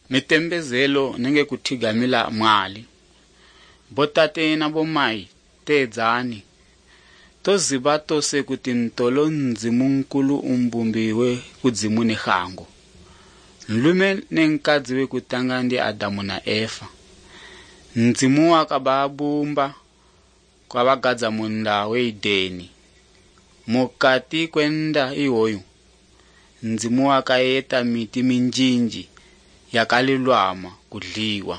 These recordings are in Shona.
mitembezelo nenge kuthigamila mwali botate na bomai tedzani toziba tose kuti ntolo ndzimu nkulu umbumbiwe kudzimu ni khango nlume nenkadzi we kutanga ndi Adamu na Eva ndzimu wakababumba kwa bagadza munda we Edeni mukati kwenda iwoyu ndzimu wakayeta miti minjinji yakalilwama kudliwa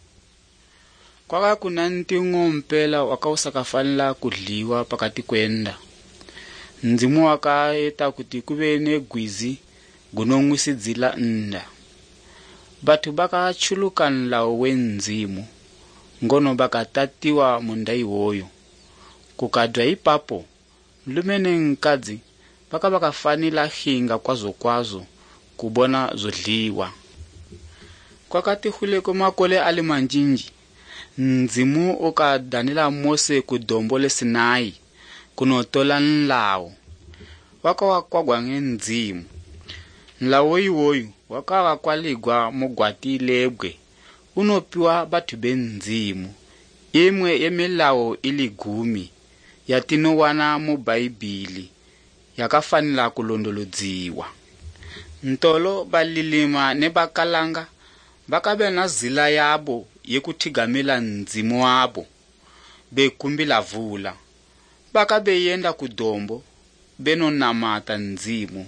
kwaka kuna ntingo mpela wakausakafanila kudliwa pakati kwenda ndzimu wakayeta kuti kube negwizi gunongwisidzila nda bathu bakachulukanla wendzimu ngono bakatatiwa munda iwoyo kukadwa ipapo lumene nkadzi bakafanila hinga kwazo kubona zodliwa kwakati huleko makole ali manjinji ndzimu ukadanila Mose kudombo le Sinai kunotola nlawo wakawakwagwa ngendzimu nlawo iwoyu wakawakwaligwa mugwati lebwe unopiwa bathu bendzimu imwe yemilawo ili 10 yatinowana mu Bhayibhili yakafanila kulondolodziwa ntolo balilima ne bakalanga bakabe na zila yabo yekuthigamela ndzimu wabo bekumbila vula bakabe yenda kudombo benonamata ndzimu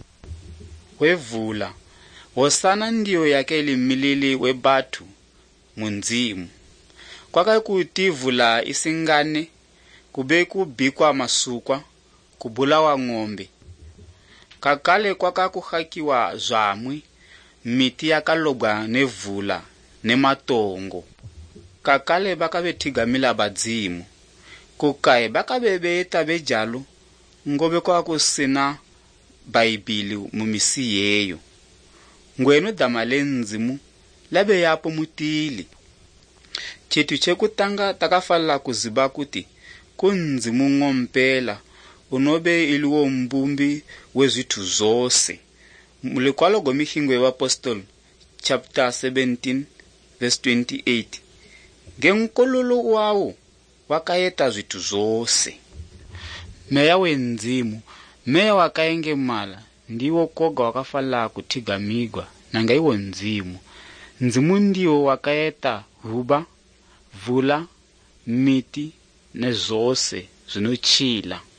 wevula wosana ndiyo yake ilimilili webathu mundzimu kwaka kutivula isingane kube kubikwa masukwa kubulawa ng'ombe kakale kwaka kuhakiwa zwamwi miti yakalobwa nevula nematongo kakale bakabethigamila badzimu kukaye bakabebeta bejalo ngobe kwa kusina Bhayibhili mumisi yeyo ngwenu damale ndzimu labe yapo mutili chitu chekutanga takafala kuziba kuti kundzimu ngompela unobe iliwo mbumbi wezithu zose mulikwalo gomihingo wa Apostle chapter 17 verse 28 ngenkololo wawo wakayeta zithu zose meya wendzimu meya wakayenge mala ndiwo koga wakafala kuthigamigwa nanga iwo ndzimu ndiwo wakayeta huba vula miti nezose zinochila